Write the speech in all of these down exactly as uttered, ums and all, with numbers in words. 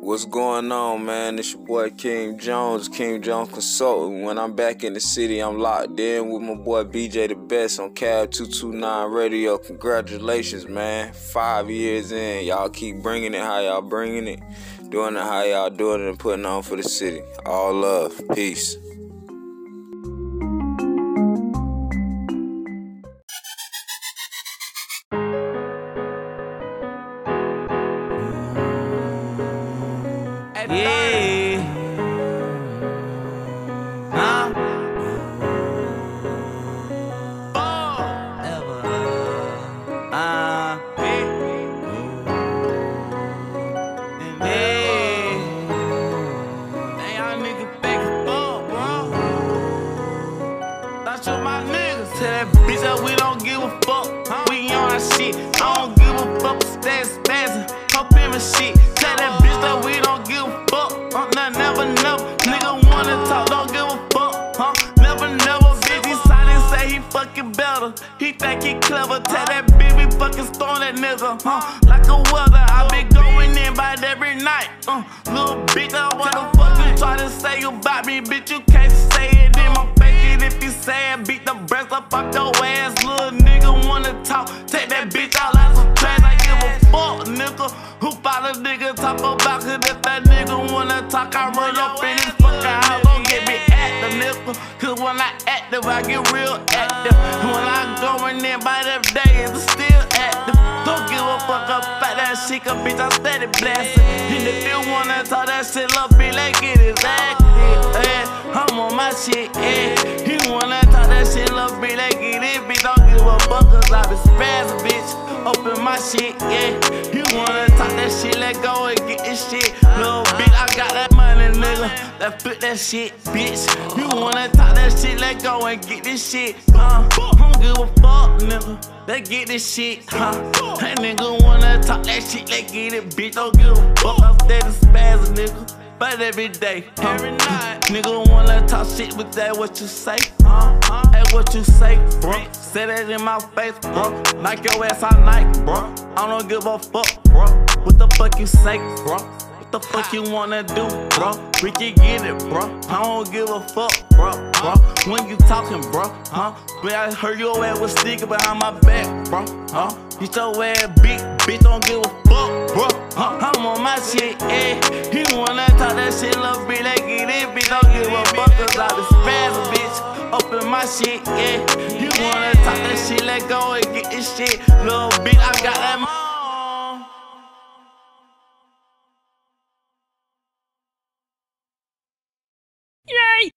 What's going on, man? It's your boy King Jones, King Jones Consultant. When I'm back in the city, I'm locked in with my boy B J the Best on Cab two two nine Radio. Congratulations, man. Five years in. Y'all keep bringing it how y'all bringing it. Doing it how y'all doing it and putting on for the city. All love. Peace. Yeah. Huh? Ever. Uh. Yeah. Yeah. They y'all niggas back and forth, bro. Thought you my niggas. Tell that bitch that we don't give a fuck. We on our shit. I don't give a fuck. Stay spazzing. Hope him and shit. Tell that bitch that we don't give a fuck. Uh, nah, never, never. Nigga wanna talk, don't give a fuck. Huh? Never, never. Bitch, he silent, say he fucking better. He think he clever. Tell that bitch we fucking storm that nigga. Huh? Like a weather. I been going in by every night. Uh, little bitch, I wanna fuck you. Try to say about me, bitch. You can't say it in my face. And if you say it, beat the breast up off your ass. Little nigga wanna talk. Take that bitch out like some trash. I give a fuck, nigga. Who follow nigga talk about? Cause if that nigga wanna talk, I run up in his fucking house. Don't get me active, nigga. Cause when I active, I get real active. When I going in by that day, it's still active. Don't give a fuck about that shit, cause bitch, I steady blasting. And if you wanna talk that shit, love me like it is active. Yeah, I'm on my shit, yeah. You wanna talk that shit, love me like it is, bitch. Don't give a fuck, cause I be spazzing, bitch. Open my shit, yeah. You wanna talk that shit, let go and get this shit. Little bitch, I got that money, nigga. Let's flip that shit, bitch. You wanna talk that shit, let go and get this shit. Uh, I don't give a fuck, nigga. Let's get this shit, huh? That nigga wanna talk that shit, let's get it, bitch. Don't give a fuck, I'm steady spazzing, nigga. But every day, huh? Every night, nigga wanna talk shit with that, what you say, huh? That's what you say, bro. Say that in my face, bro. Like your ass, I like, bro. I don't give a fuck, bro. What the fuck you say, bro? What the fuck you wanna do, bro? We can get it, bro. I don't give a fuck, bro, bro. When you talking, bro, huh? But I heard your ass was sticking behind my back, bro, huh? Get your ass beat, bitch, don't give a fuck, bro, huh? I'm on my shit, yeah. You wanna talk that shit, love me like it is, bitch. Don't give a fuck, cause I be spazzing, bitch. Open my shit, yeah. You wanna talk that shit, let go and get this shit. Little bitch, I got that. Yay!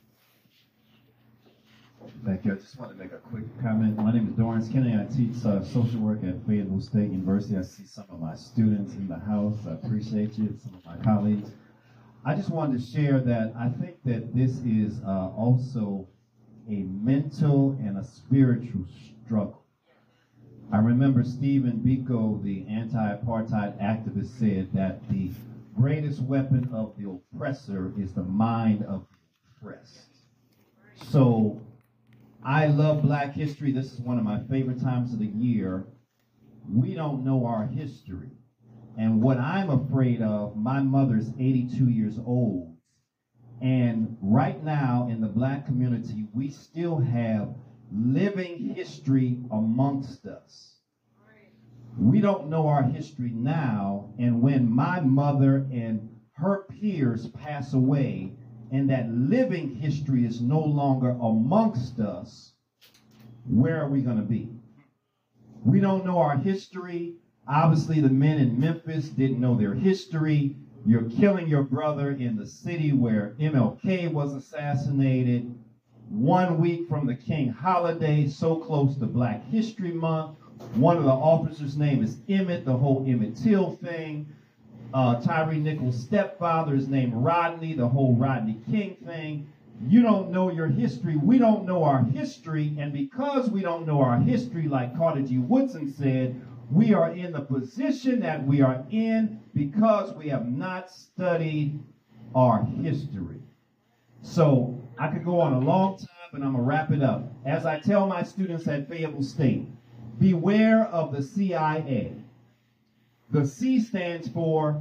Thank you. I just want to make a quick comment. My name is Dorrance Kennedy. I teach uh, social work at Fayetteville State University. I see some of my students in the house. I appreciate you, some of my colleagues. I just wanted to share that I think that this is uh, also a mental and a spiritual struggle. I remember Stephen Biko, the anti-apartheid activist, said that the greatest weapon of the oppressor is the mind of the oppressed. So I love Black history. This is one of my favorite times of the year. We don't know our history. And what I'm afraid of, my mother's eighty-two years old. And right now in the Black community, we still have living history amongst us. We don't know our history now, and when my mother and her peers pass away, and that living history is no longer amongst us, where are we going to be? We don't know our history. Obviously, the men in Memphis didn't know their history. You're killing your brother in the city where M L K was assassinated. One week from the King holiday, so close to Black History Month. One of the officers' name is Emmett, the whole Emmett Till thing. Uh, Tyree Nichols' stepfather is named Rodney, the whole Rodney King thing. You don't know your history. We don't know our history. And because we don't know our history, like Carter G. Woodson said, we are in the position that we are in because we have not studied our history. So I could go on a long time, but I'm going to wrap it up. As I tell my students at Fayetteville State, beware of the C I A. The C stands for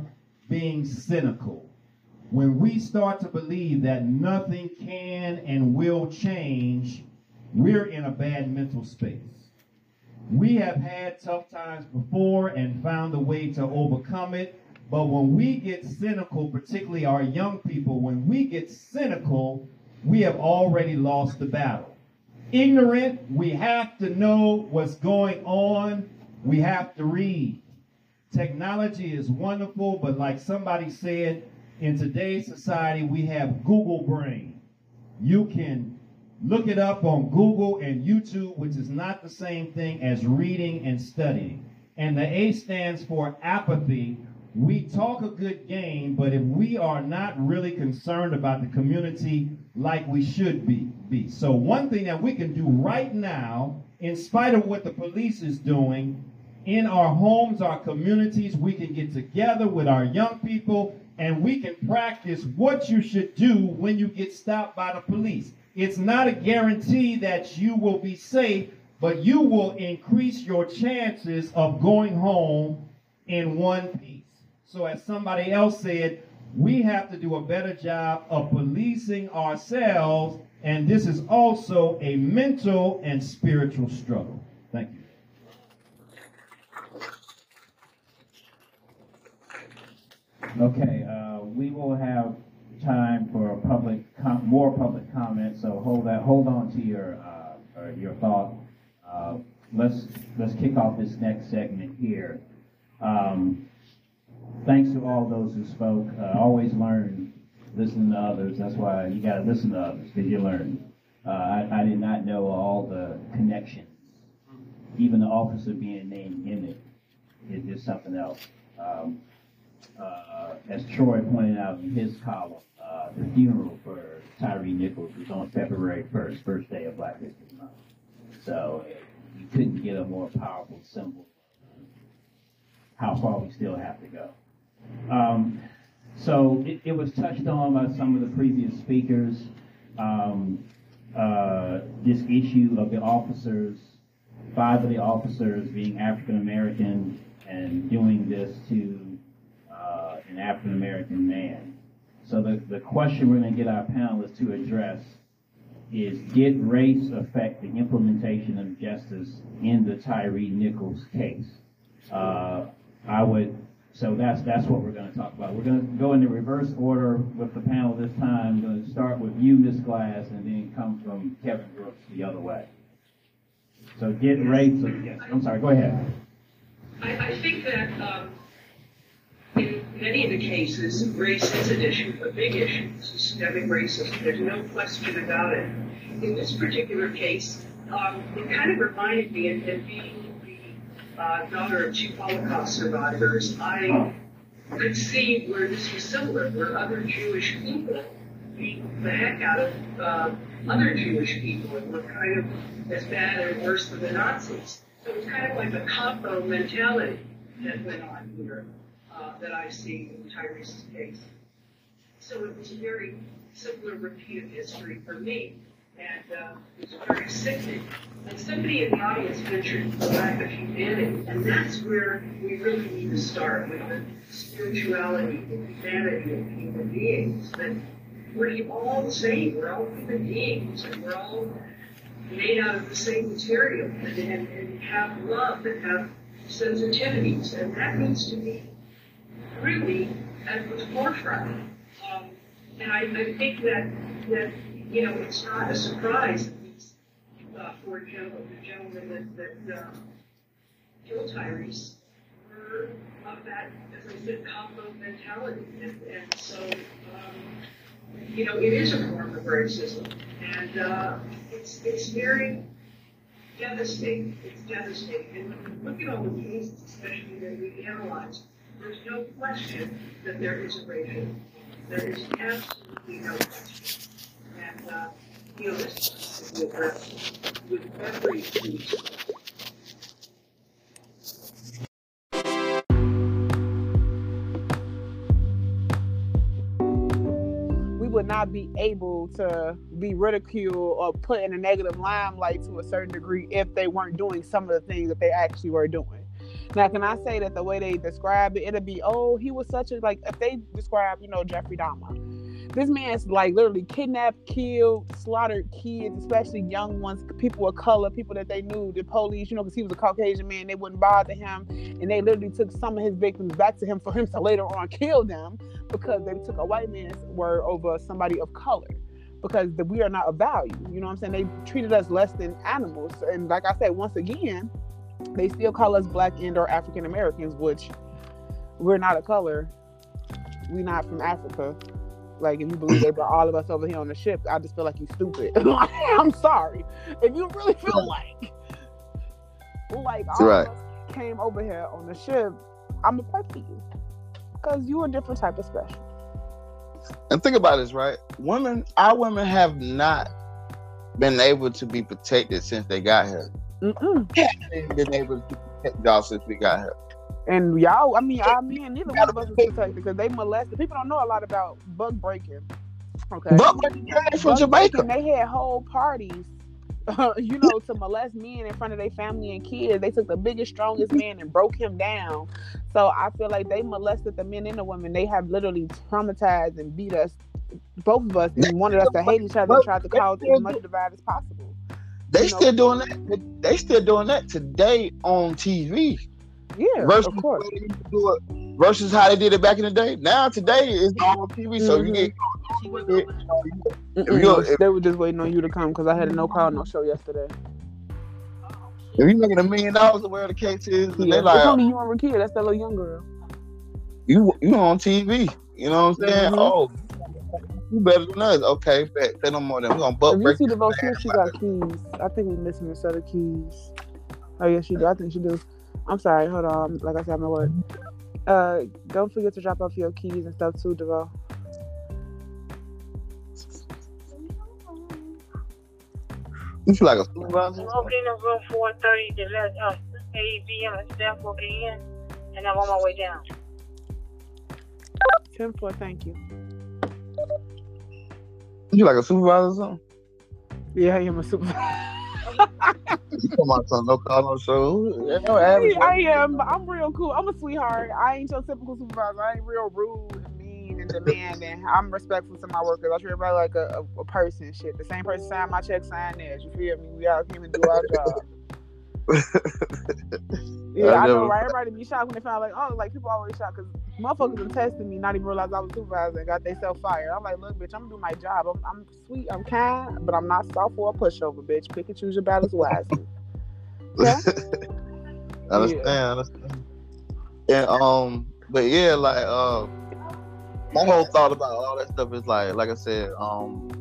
being cynical. When we start to believe that nothing can and will change, we're in a bad mental space. We have had tough times before and found a way to overcome it. But when we get cynical, particularly our young people, when we get cynical, we have already lost the battle. Ignorant, we have to know what's going on. We have to read. Technology is wonderful, but like somebody said, in today's society, we have Google brain. You can look it up on Google and YouTube, which is not the same thing as reading and studying. And the A stands for apathy. We talk a good game, but if we are not really concerned about the community like we should be, be. So one thing that we can do right now, in spite of what the police is doing, in our homes, our communities, we can get together with our young people and we can practice what you should do when you get stopped by the police. It's not a guarantee that you will be safe, but you will increase your chances of going home in one piece. So as somebody else said, we have to do a better job of policing ourselves, and this is also a mental and spiritual struggle. Thank you. Okay, uh, we will have time for public com- more public comments. So hold that, hold on to your uh, or your thought. Uh, let's let's kick off this next segment here. Um, thanks to all those who spoke. Uh, always learn, listen to others. That's why you got to listen to others, because you learn. Uh, I, I did not know all the connections. Even the officer being named Emmett is just something else. Um, Uh, as Troy pointed out in his column, uh, the funeral for Tyre Nichols was on February first, first day of Black History Month. So you couldn't get a more powerful symbol of how far we still have to go. Um, so it, it was touched on by some of the previous speakers, um, uh, this issue of the officers, five of the officers being African American and doing this to an African American man. So the, the question we're going to get our panelists to address is, did race affect the implementation of justice in the Tyre Nichols case? Uh, I would, so that's that's what we're going to talk about. We're going to go in the reverse order with the panel this time. We're going to start with you, Miz Glass, and then come from Kevin Brooks the other way. So did race, yes, I'm sorry, go ahead. I, I think that um, in many of the cases, race is an issue, a big issue, systemic racism. There's no question about it. In this particular case, um, it kind of reminded me of, of being the uh, daughter of two Holocaust survivors. I could see where this was similar, where other Jewish people beat the heck out of uh, other Jewish people and were kind of as bad or worse than the Nazis. So it was kind of like a combo mentality that went on here. Uh, that I see in Tyrese's case. So it was a very similar repeat of history for me, and uh, it was very sickening. And somebody in the audience mentioned the lack of humanity, and that's where we really need to start, with the spirituality and humanity of human beings. That we're all the same, we're all human beings, and we're all made out of the same material, and, and, and have love and have sensitivities, and that needs to be really at the forefront. Um, and I, I think that, that, you know, it's not a surprise that these, uh, for example, the gentleman that, that uh, killed Tyrese were of that, as I said, combo mentality. And, and so, um, you know, it is a form of racism. And uh, it's, it's very devastating. It's devastating. And when we look at all the cases, especially that we analyze, there's no question that there is a racial. There is absolutely no question. And, uh, you know, this is addressed with every piece. We would not be able to be ridiculed or put in a negative limelight to a certain degree if they weren't doing some of the things that they actually were doing. Now, can I say that the way they describe it, it'll be, oh, he was such a, like, if they describe, you know, Jeffrey Dahmer, this man's like literally kidnapped, killed, slaughtered kids, especially young ones, people of color, people that they knew, the police, you know, because he was a Caucasian man, they wouldn't bother him, and they literally took some of his victims back to him for him to later on kill them because they took a white man's word over somebody of color. Because the, we are not of value, you know what I'm saying? They treated us less than animals, and like I said, once again, they still call us black and or African Americans, which we're not a color. We're not from Africa. Like, if you believe they brought all of us over here on the ship, I just feel like you stupid. I'm sorry. If you really feel like, like all right. of us came over here on the ship, I'm gonna pray for you because you're a different type of special. And think about this, right? Women, our women have not been able to be protected since they got here. Mm-mm. Haven't been able to protect y'all since we got here. And y'all, I mean, I mean, neither one of us is protected because they molested. People don't know a lot about bug breaking. Okay, But when you came from Bug Jamaica, breaking, they had whole parties, uh, you know, to molest men in front of their family and kids. They took the biggest, strongest man and broke him down. So I feel like they molested the men and the women. They have literally traumatized and beat us, both of us, and wanted us to hate each other and tried to cause as much divide as possible. they you know, still doing that. They still doing that today on T V. Yeah, Versus of course. the way they used to do it, versus how they did it back in the day. Now today it's all on T V, so you get. If Mm-mm, you if, they were just waiting on you to come because I had a no call, no show yesterday. if you making a million dollars, or whatever the case is, and Yeah, they like it's only you and Rakia. That's that little young girl. you you on T V. You know what I'm saying? Mhm. Oh, you better than us. Okay, bet. Say no more. Then we're gonna buck If you break. see the vote, she got keys. I think we're missing a set of keys. Oh yeah, she do. I think she do. I'm sorry. Hold on. Like I said, I'm at work. Uh, don't forget to drop off your keys and stuff too, Devo. You feel like a supervisor? Opening of room four thirty to let us A B M and staff will be in, and I'm on my way down. ten four, thank you. You feel like a supervisor or something? Yeah, I am a super. You come out something, no call, no show. There's no average. I am. I'm real cool. I'm a sweetheart. I ain't your typical supervisor. I ain't real rude and mean and demanding. I'm respectful to my workers. I treat everybody like a, a, a person. Shit, the same person sign my check, sign theirs. You feel me? We all came and do our job. Yeah, I, I know, right? Everybody be shocked when they find like, oh, like people always shocked because motherfuckers are testing me, not even realize I was supervisor and got themselves fired. I'm like, look, bitch, I'm gonna do my job. I'm, I'm sweet, I'm kind, but I'm not soft or a pushover, bitch. Pick and choose your battles wisely. Yeah? I understand, Yeah. I understand. And um, but yeah, like uh, my whole thought about all that stuff is like, like I said, um,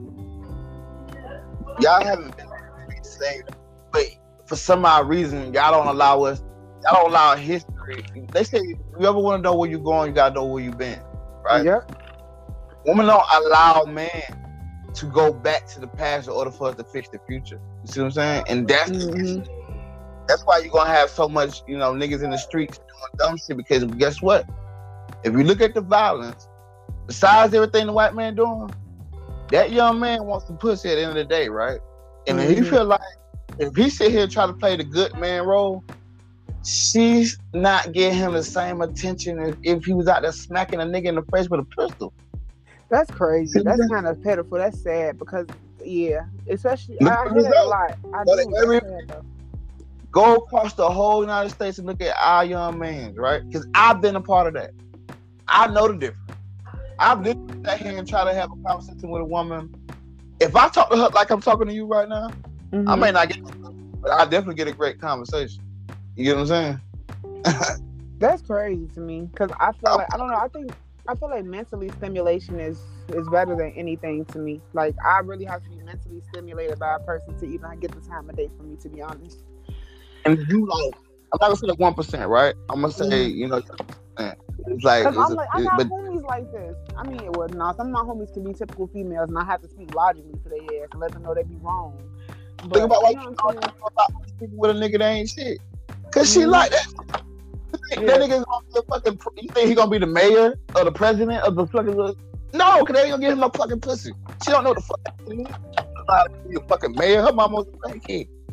y'all haven't been saved, but for some odd reason, y'all don't allow us. Y'all don't allow history. They say if you ever want to know where you're going, you gotta know where you've been, right? Yep. Women don't allow man to go back to the past in order for us to fix the future. You see what I'm saying? And that's Mhm. that's why you're gonna have so much, you know, niggas in the streets doing dumb shit. Because guess what? If you look at the violence, besides everything the white man doing, that young man wants the pussy at the end of the day, right? And if he Mhm. feel like if he sit here and try to play the good man role, she's not getting him the same attention as if he was out there smacking a nigga in the face with a pistol. That's crazy. That's kind of pitiful. That's sad because, yeah, especially Look I at hear that a result. lot. I But do. every- That's sad, though. Go across the whole United States and look at our young men, right? Because I've been a part of that. I know the difference. I've literally sat here and try to have a conversation with a woman. If I talk to her like I'm talking to you right now, Mhm. I may not get, but I definitely get a great conversation. You get what I'm saying? That's crazy to me because I feel like I don't know. I think I feel like mentally stimulation is is better than anything to me. Like I really have to be mentally stimulated by a person to even get the time of day for me. To be honest. And you like, I'm not gonna say like one percent, right? I'm gonna say, Mhm. you know, it's like, Because it's I'm a- like, I it- got but homies like this. I mean, well, no, some of my homies can be typical females, and I have to speak logically to their ass and let them know they be wrong. But, think about why you you know talking what I'm saying? about people with a nigga that ain't shit. Cause she Mhm. like that. Yeah. That nigga's gonna be a fucking. You think he gonna be the mayor or the president of the fucking? No, cause they ain't gonna give him no fucking pussy. She don't know the fuck. About to be a fucking mayor. Her mama was a fake kid.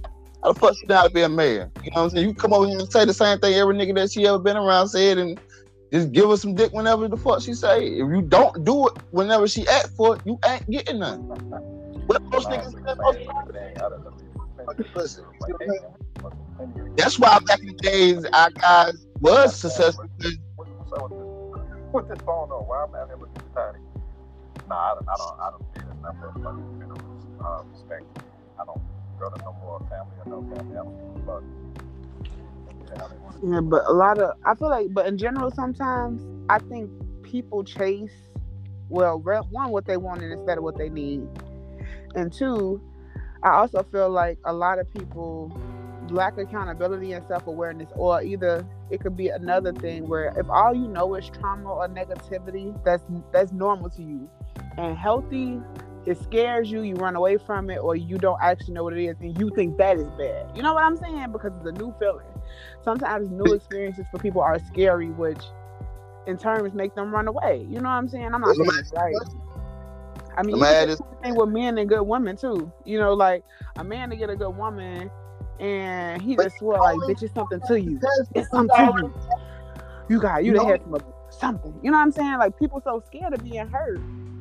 How the fuck she know how to be a man? You know what I'm saying? You come over here and say the same thing every nigga that she ever been around said, and just give her some dick whenever the fuck she say. If you don't do it whenever she ask for it, you ain't getting none. What most niggas listen, that's why back in the days our guys was successful. Put this phone on. Why I'm out here looking tiny? Nah, I don't. I don't. I don't need enough of like, you know, uh, respect. I don't go to no more family or no family. I don't give a fuck. Yeah, but a lot of I feel like, but in general, sometimes I think people chase well, one, what they want instead of what they need, and two, I also feel like a lot of people lack accountability and self-awareness, or either it could be another thing where if all you know is trauma or negativity, that's that's normal to you, and healthy, it scares you, you run away from it, or you don't actually know what it is and you think that is bad. You know what I'm saying? Because it's a new feeling. Sometimes new experiences for people are scary, which in turns make them run away. You know what I'm saying? I'm not saying it's right. I mean, it's the same thing with men and good women too. You know, like a man to get a good woman and he just swore like, bitch, it's something to you. It's something to you. You got, you done had some something. You know what I'm saying? Like, people so scared of being hurt.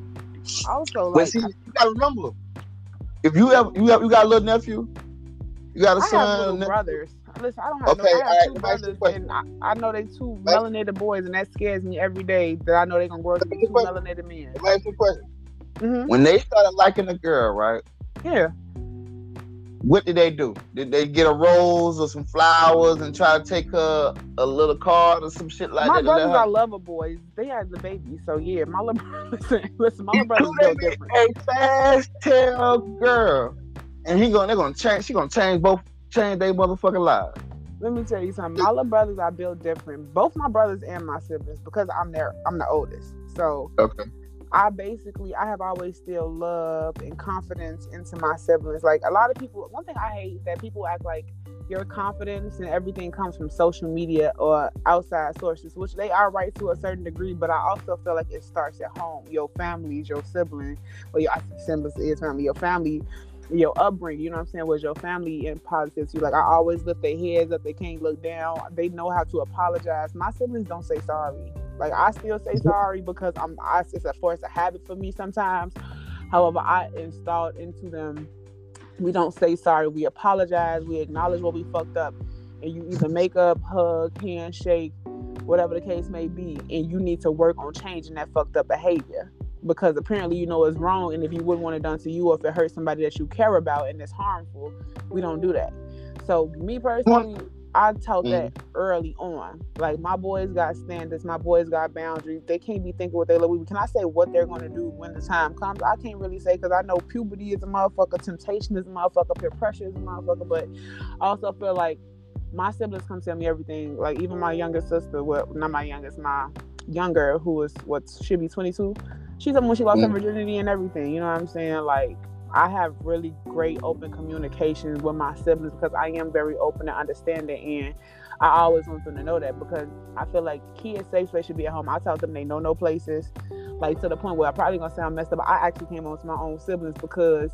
Also, like, see, you gotta remember, if you have you have you got a little nephew, you got a I son. have little nephew? brothers. Listen, I don't have Okay, no. I have right, two brothers, and I, I know they two right. melanated boys, and that scares me every day. That I know they're gonna grow up to be two melanated men. Let me ask you a question. Mm-hmm. When they started liking a girl, right? Yeah. What did they do? Did they get a rose or some flowers and try to take her a little card or some shit like my that? My brothers are lover boys. They had the baby, so yeah. My little listen, listen. My little brother's built different. A fast tail girl, and he gonna they're gonna change. She gonna change both change their motherfucking lives. Let me tell you something. My little brothers are built different. Both my brothers and my siblings, because I'm their I'm the oldest. So okay. I basically, I have always still love and confidence into my siblings. Like, a lot of people, one thing I hate is that people act like your confidence and everything comes from social media or outside sources, which they are right to a certain degree, but I also feel like it starts at home. Your families, your siblings, or your siblings is family, your family, your upbringing, you know what I'm saying, was your family in positive to you. Like, I always lift their heads up, they can't look down, they know how to apologize. My siblings don't say sorry. Like, I still say sorry because I'm I, it's a force of habit for me sometimes. However, I installed into them, we don't say sorry, we apologize, we acknowledge what we fucked up, and you either make up, hug, handshake, whatever the case may be, and you need to work on changing that fucked up behavior. Because apparently you know it's wrong, and if you wouldn't want it done to you, or if it hurts somebody that you care about and it's harmful, we don't do that. So me personally, I taught that mm. early on. Like, my boys got standards, my boys got boundaries. They can't be thinking what they look. Can I say what they're going to do when the time comes? I can't really say, because I know puberty is a motherfucker, temptation is a motherfucker, peer pressure is a motherfucker. But I also feel like my siblings come tell me everything. Like, even my younger sister, well, not my youngest, my younger, who is what should be twenty-two. She told me when she lost mm. her virginity and everything. You know what I'm saying? Like, I have really great open communications with my siblings because I am very open and understanding, and I always want them to know that, because I feel like kids' safe space should be at home. I tell them they know no places, like, to the point where I'm probably gonna sound messed up, but I actually came on to my own siblings because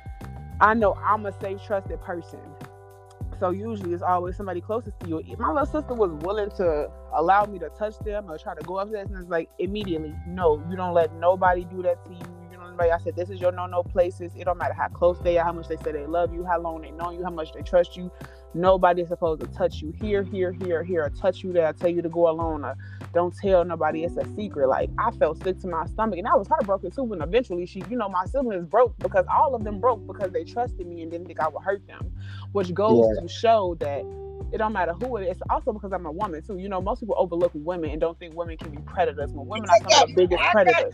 I know I'm a safe, trusted person. So usually it's always somebody closest to you. My little sister was willing to allow me to touch them or try to go upstairs, and it's like, immediately, no, you don't let nobody do that to you. I said, this is your no-no places. It don't matter how close they are, how much they say they love you, how long they know you, how much they trust you. Nobody is supposed to touch you here, here, here, here, or touch you there, or tell you to go alone, or don't tell nobody. It's a secret. Like, I felt sick to my stomach, and I was heartbroken too when eventually she, you know, my siblings broke, because all of them broke because they trusted me and didn't think I would hurt them, which goes yeah. to show that it don't matter who it is. It's also because I'm a woman too. You know, most people overlook women and don't think women can be predators, when women are some of the biggest predators.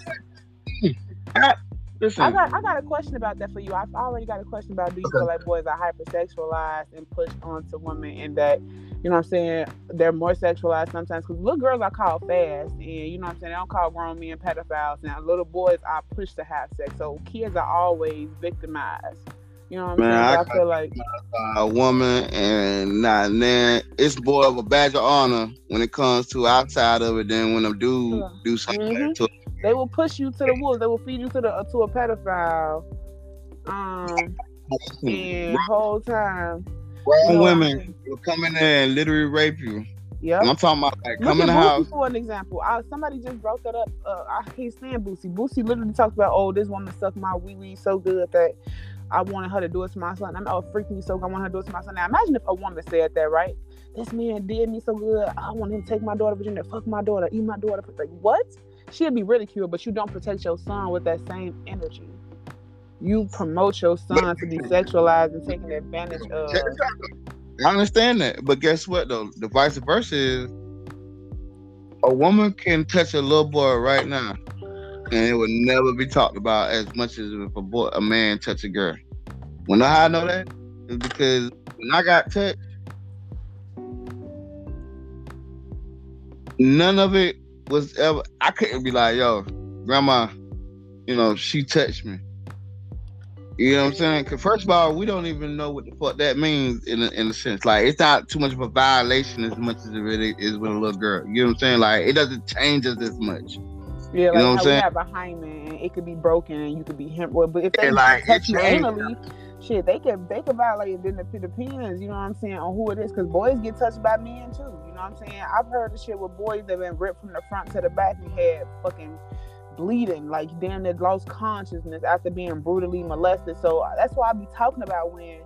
Listen. I got I got a question about that for you. I've already got a question about, do you feel like boys are hypersexualized and pushed onto women, and that, you know what I'm saying, they're more sexualized sometimes? Because little girls are called fast, and you know what I'm saying, they don't call grown men pedophiles. Now, little boys are pushed to have sex, so kids are always victimized. You know what I'm Man, saying? I, I feel like a woman, and not then it's more of a badge of honor when it comes to outside of it than when a dude yeah. do something mm-hmm. to it. They will push you to the wolves. They will feed you to the uh, to a pedophile. Um, and the whole time Grown You know what I'm women saying? will come in there and literally rape you. Yep. And I'm talking about like Look come in at the Boosie house. for an example. I, somebody just brought that up. Uh, I hate saying Boosie. Boosie literally talked about, oh, this woman sucked my wee wee so good that I wanted her to do it to my son. I'm oh, freak me so good. I want her to do it to my son. Now imagine if a woman said that, right? This man did me so good. I want him to take my daughter to Virginia, fuck my daughter, eat my daughter. Like what? She'd be ridiculed, but you don't protect your son with that same energy. You promote your son to be sexualized and taken advantage of. I understand that, but guess what though? The vice versa is a woman can touch a little boy right now, and it would never be talked about as much as if a boy, a man touch a girl. Well, know how I know that? It's because when I got touched, none of it was ever. I couldn't be like, yo, grandma, you know, she touched me. You know what I'm saying? Because first of all, we don't even know what the fuck that means in a, in a sense. Like, it's not too much of a violation as much as it really is with a little girl. You know what I'm saying? Like, it doesn't change us as much. Yeah, you like know what I'm how saying? we have a hymen and it could be broken and you could be hemp. Well, but if they Yeah, like, touch you it changed. anally, shit, they could they could violate it. Then it depends, you know what I'm saying, on who it is. Because boys get touched by men too. You know what I'm saying? I've heard the shit with boys that been ripped from the front to the back and had fucking bleeding, like damn, they lost consciousness after being brutally molested. So that's why I be talking about when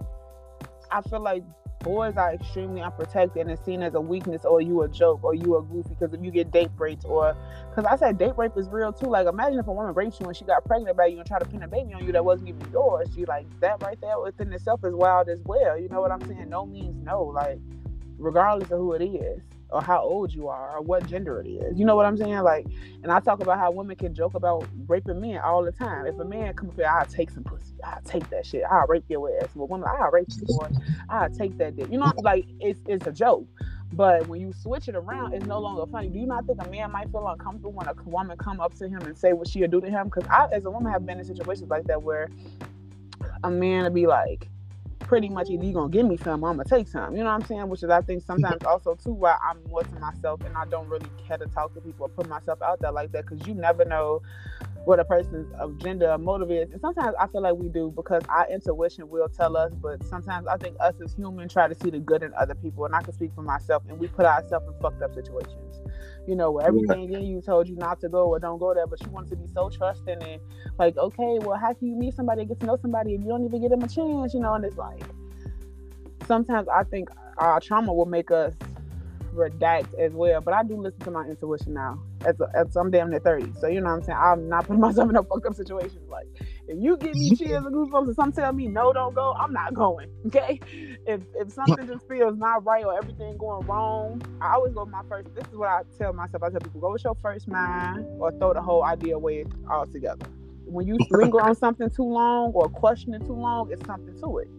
I feel like boys are extremely unprotected and seen as a weakness, or you a joke, or you a goofy because if you get date raped, or because I said date rape is real too. Like imagine if a woman rapes you and she got pregnant by you and tried to pin a baby on you that wasn't even yours. She like that right there within itself is wild as well. You know what I'm saying? No means no, like regardless of who it is or how old you are or what gender it is. You know what I'm saying? Like, and I talk about how women can joke about raping men all the time. If a man come up here, I'll take some pussy. I'll take that shit. I'll rape your ass. Well, woman, I'll rape you, boy. I'll take that dick. You know, like, it's it's a joke. But when you switch it around, it's no longer funny. Do you not think a man might feel uncomfortable when a woman come up to him and say what she'll do to him? Because I, as a woman, have been in situations like that where a man will be like, pretty much either you gonna give me some or I'm gonna take some, you know what I'm saying? Which is I think sometimes also too why I'm more to myself and I don't really care to talk to people or put myself out there like that, because you never know what a person's of gender or motive is. And sometimes I feel like we do because our intuition will tell us, but sometimes I think us as humans try to see the good in other people, and I can speak for myself, and we put ourselves in fucked up situations, you know, where everything in you told you not to go or don't go there, but you wanted to be so trusting and like, okay, well, how can you meet somebody and get to know somebody and you don't even give them a chance, you know? And it's like, sometimes I think our trauma will make us redact as well, but I do listen to my intuition now. As, a, as I'm damn near thirty, so you know what I'm saying. I'm not putting myself in no fucked up situations. Like, if you give me chills and goosebumps, and some tell me no, don't go, I'm not going. Okay, if if something just feels not right or everything going wrong, I always go with my first. This is what I tell myself. I tell people, go with your first mind or throw the whole idea away altogether. When you linger on something too long or question it too long, it's something to it.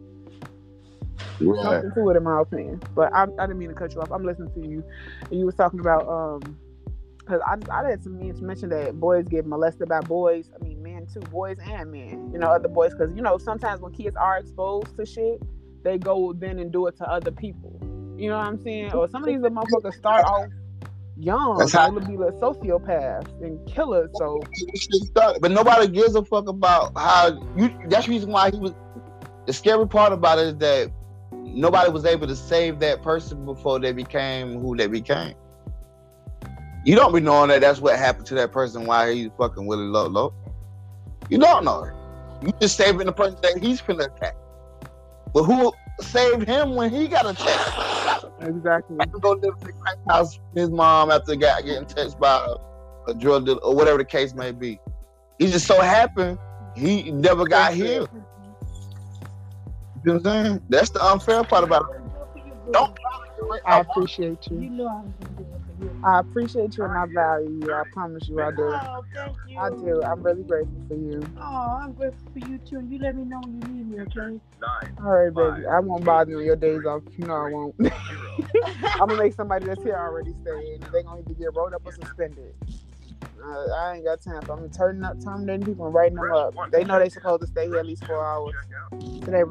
Right. Something to it, in my opinion. But I, I didn't mean to cut you off. I'm listening to you, and you was talking about um, because I I had some men to mention that boys get molested by boys. I mean, men too, boys and men. You know, other boys, because you know sometimes when kids are exposed to shit, they go then and do it to other people. You know what I'm saying? Or some of these little motherfuckers start off young. That's how- They'll be like sociopaths and killers. So, but nobody gives a fuck about how you. That's the reason why he was. The scary part about it is that nobody was able to save that person before they became who they became. You don't be knowing that that's what happened to that person while he's fucking Willie Lolo. You don't know it. You just saving the person that he's finna attack. But who saved him when he got attacked? Exactly. I can go live in the crack house with his mom after got getting touched by a, a drug dealer or whatever the case may be. He just so happened he never got healed. You know what I'm saying? That's the unfair part about it. Don't try to do it. I appreciate you. You know I was gonna do it for you. I appreciate you and I value you. I promise you I do. Oh, thank you. I do. I'm really grateful for you. Oh, I'm grateful for you too. And you let me know when you need me, okay? All right, baby. I won't bother you on your days off. You know I won't. I'm gonna make somebody that's here already stay, and they're gonna either get rolled up or suspended. Uh, I ain't got time for them turning up, terminating people and writing them up. They know they supposed to stay here at least four hours. Today,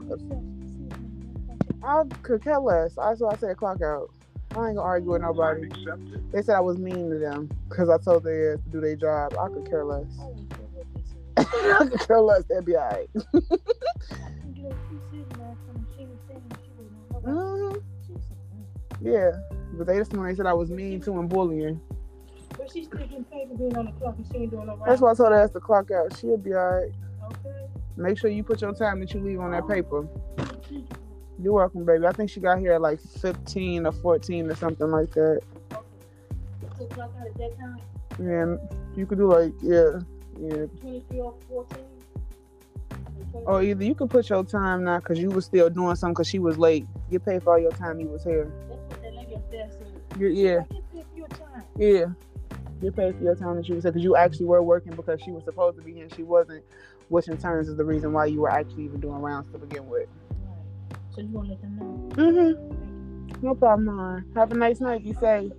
I could care less. That's why I said clock out. I ain't gonna argue with nobody. They said I was mean to them because I told them to do their job. I could care less. I could care less. They'll be alright. Mm-hmm. Yeah, but they just when they said I was mean too and bullying. But she's still getting paid for being on the clock and she ain't doing no right. That's why I told her to clock out. She'll be alright. Okay. Make sure you put your time that you leave on that paper. You're welcome, baby. I think she got here at like fifteen or fourteen or something like that. Okay. So clock out at that time? Yeah, you could do like, yeah, yeah. twenty-three or fourteen? Or either you can put your time now because you was still doing something because she was late. Get paid for all your time you was here. That's what that lady up there said. You're, yeah. I get paid for your time. Yeah. Get paid for your time that you was here because you actually were working because she was supposed to be here and she wasn't, which in turns is the reason why you were actually even doing rounds to begin with. Right. So you want to let them know? Mm-hmm. No problem, hon. Have a nice night. Be safe.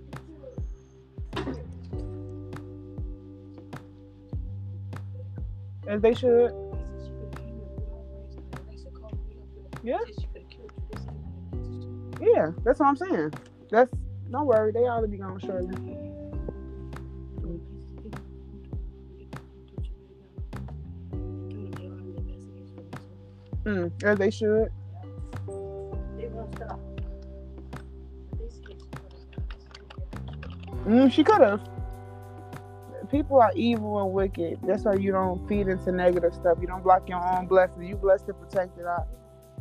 As they should. Yeah. Yeah, that's what I'm saying. That's don't worry, they ought to be gone shortly. Mm, as they should. They won't stop. Mm, she could have. People are evil and wicked. That's why you don't feed into negative stuff. You don't block your own blessings. You blessed to protect it out.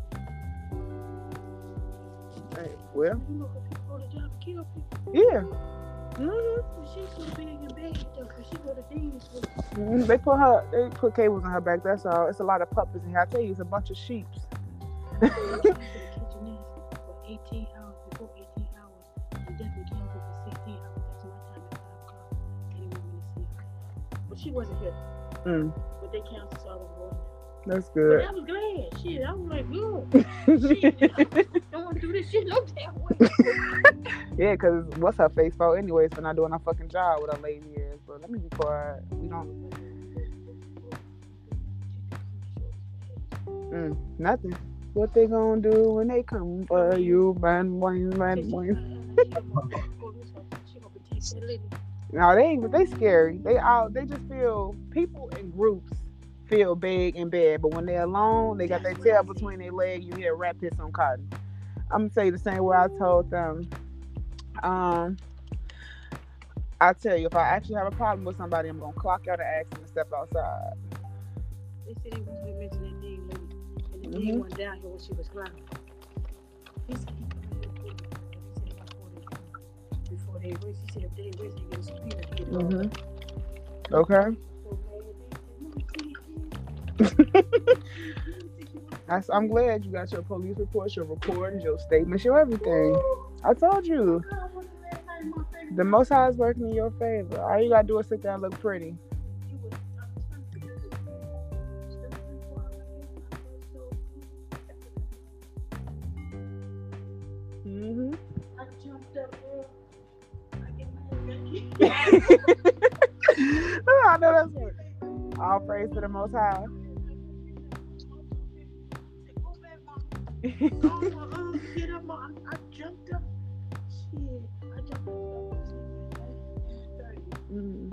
Hey, well. You know, people go to job and kill people. Yeah. Mm-hmm. She's so big and bad though, because she go to things with. Mm-hmm. They put her. They put cables on her back. That's all. It's a lot of puppies in here. I tell you, it's a bunch of sheeps. For eighteen hours, before eighteen hours, and definitely came for sixteen hours. That's my time at five o'clock. They didn't want me to see her. But she wasn't here. Mm. But they counted, so I was going. That's But good. I was glad. Shit, I was like, good. Shit, I don't want to do this shit no damn way. Yeah, because what's her face for anyways for not doing her fucking job with her lady is. But let me be quiet. We don't. Mm, nothing. What they gonna do when they come for you, man, man, man, man. No, they ain't. They scary. They out. They just feel people in groups feel big and bad, but when they're alone, they got their tail between their legs. You hear a rat piss on cotton. I'm gonna tell you the same way I told them. Um, I tell you, if I actually have a problem with somebody, I'm gonna clock out and ask them to step outside. They said they was gonna mention that name later, and the Mm-hmm. name went down here when she was crying. He said he before they race. He said if they race, they get a subpoena to get it Mm-hmm. over. Okay. I, I'm glad you got your police reports, your recordings, your statements, your everything. I told you. The Most High is working in your favor. All you gotta do is sit there and look pretty. Mm-hmm. I jumped up, girl. I get my I know that's it. All praise to the Most High. Get up, Mom. I jumped up. Shit, I jumped up. Mm.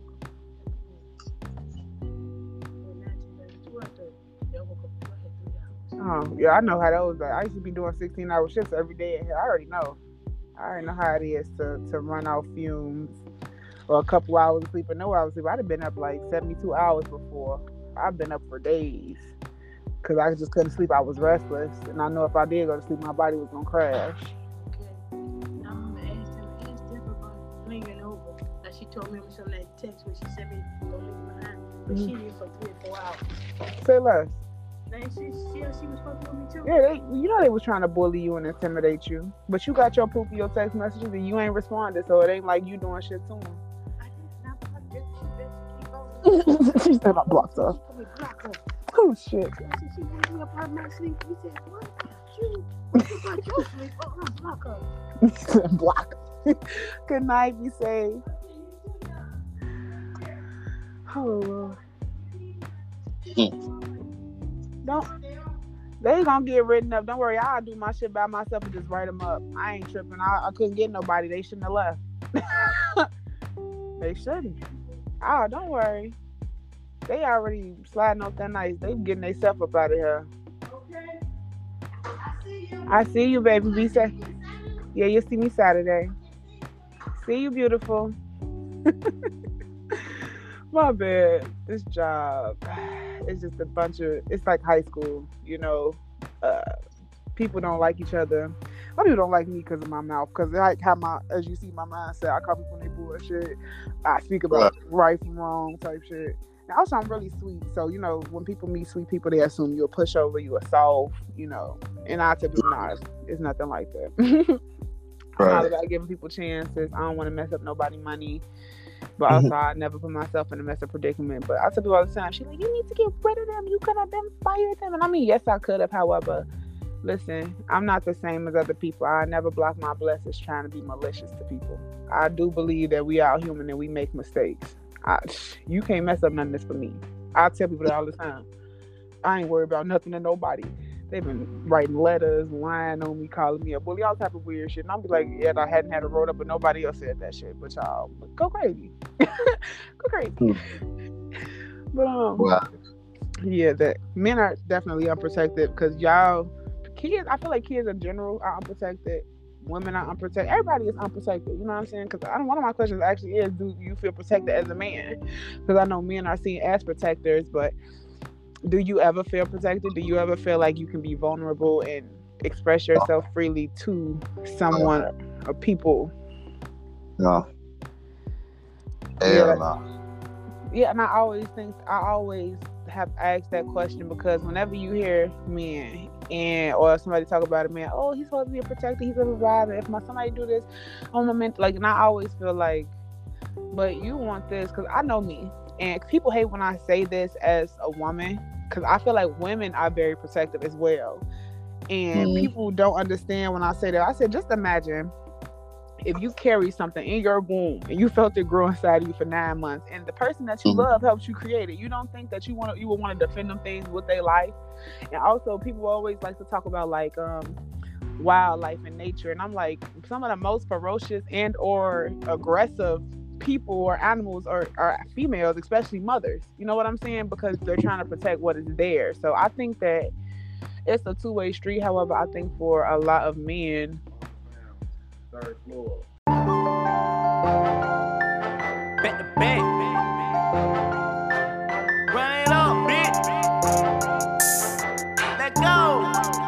Oh, yeah, I know how those are. I used to be doing sixteen hour shifts every day. I already know. I already know how it is to, to run out fumes or a couple hours of sleep or no hours of sleep. I'd have been up like seventy-two hours before. I've been up for days because I just couldn't sleep. I was restless. And I know if I did go to sleep, my body was going to crash. Okay. I'm going to ask them, ask them about lingering over. Like she told me on some of that text when she sent me, don't leave me behind. But Mm-hmm. she did for three or four hours. Say less. And she, she, she was fucking with me too. Yeah, they, you know they was trying to bully you and intimidate you. But you got your proof of your text messages and you ain't responded, so it ain't like you doing shit to them. I did not block her. She better keep on. She said I blocked her. She told me block her. Oh, shit. I said, she woke me up out of my sleep. He said, what? You, you got your sleep. Oh, I'm block her. He said block her. Good night, be safe. Oh, Lord. Don't. They ain't gonna get written up. Don't worry, I'll do my shit by myself and just write them up. I ain't tripping. I, I couldn't get nobody. They shouldn't have left. They shouldn't. Oh, don't worry. They already sliding off that nice. They getting themselves up out of here. Okay. I see you. I see you, baby. Be safe. Yeah, you'll see me Saturday. See you, beautiful. My bad. This job, it's just a bunch of, it's like high school, you know. Uh, people don't like each other. A lot of people don't like me because of my mouth, because I like how my, as you see my mindset, I call people when they bullshit. I speak about right from wrong type shit. And also, I'm really sweet. So, you know, when people meet sweet people, they assume you're a pushover, you're a soft, you know. And I typically not. It's, it's nothing like that. I'm not about giving people chances. I don't want to mess up nobody's money. But also, I never put myself in a mess of predicament. But I tell people all the time, she's like, you need to get rid of them. You could have been fired them. And I mean, yes, I could have. However, listen, I'm not the same as other people. I never block my blessings trying to be malicious to people. I do believe that we are human and we make mistakes. I, you can't mess up none of this for me. I tell people that all the time. I ain't worried about nothing to nobody. They've been writing letters, lying on me, calling me a bully, all type of weird shit. And I'll be like, yeah, I hadn't had a road up, but nobody else said that shit. But y'all, go crazy. Go crazy. Hmm. But, um, wow. yeah, that men are definitely unprotected because y'all, kids, I feel like kids in general are unprotected. Women are unprotected. Everybody is unprotected. You know what I'm saying? Because I don't. One of my questions actually is, do you feel protected as a man? Because I know men are seen as protectors, but do you ever feel protected? Do you ever feel like you can be vulnerable and express yourself freely to someone or people? No. Hell yeah. no. Yeah, and I always think I always have asked that question because whenever you hear men and or somebody talk about a man, oh, he's supposed to be a protector, he's a provider. If my somebody do this, I'm a mentor. Like, and I always feel like, but you want this because I know me. And people hate when I say this as a woman because I feel like women are very protective as well. And mm. people don't understand when I say that. I said, just imagine if you carry something in your womb and you felt it grow inside of you for nine months and the person that you mm. love helps you create it. You don't think that you want to, you would want to defend them things with their life. And also people always like to talk about like um, wildlife and nature. And I'm like, some of the most ferocious and or aggressive people or animals are, are females, especially mothers. You know what I'm saying? Because they're trying to protect what is there. So I think that it's a two-way street. However, I think for a lot of men, third floor. Back to back. Run it up, bitch. Let go.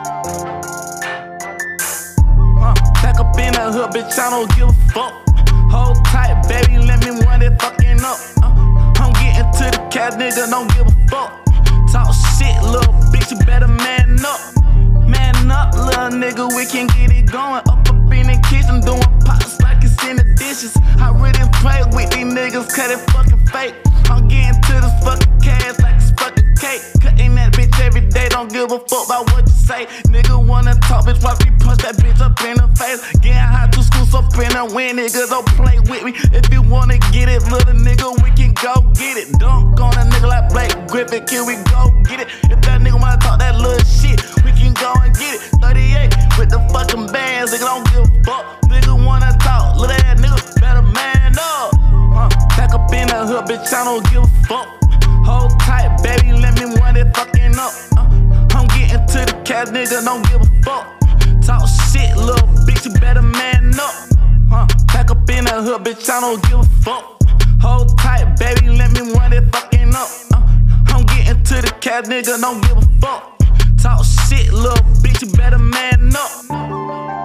Uh, back up in the hood, bitch. I don't give a fuck. Hold tight, baby, let me run it fucking up. Uh, I'm getting to the cash, nigga, don't give a fuck. Talk shit, little bitch, you better man up. Man up, little nigga, we can get it going. Up up in the kitchen, doing pops like it's in the dishes. I really play with these niggas, cut it fucking fake. I'm getting to this fucking cash like it's fucking cake. Cutting that bitch every day, don't give a fuck about what you say. Nigga wanna talk, bitch, watch me punch that bitch up in the face. Getting high to school, so finna win, nigga, don't play with me. If you wanna get it, little nigga, we can go get it. Dunk on a nigga like Blake Griffin, can we go get it? If that nigga wanna talk that little shit, we can go and get it. thirty-eight with the fucking bands, nigga, don't give a fuck. Nigga wanna talk, little ass nigga, better man up. Uh, back up in the hood, bitch, I don't give a fuck. Hold tight, baby, let me run it fucking up. Uh, I'm getting to the cash, nigga, don't give a fuck. Talk shit, little bitch, you better man up. Uh, back up in the hood, bitch, I don't give a fuck. Hold tight, baby, let me run it fucking up. Uh, I'm getting to the cash, nigga, don't give a fuck. Talk shit, little bitch, you better man up.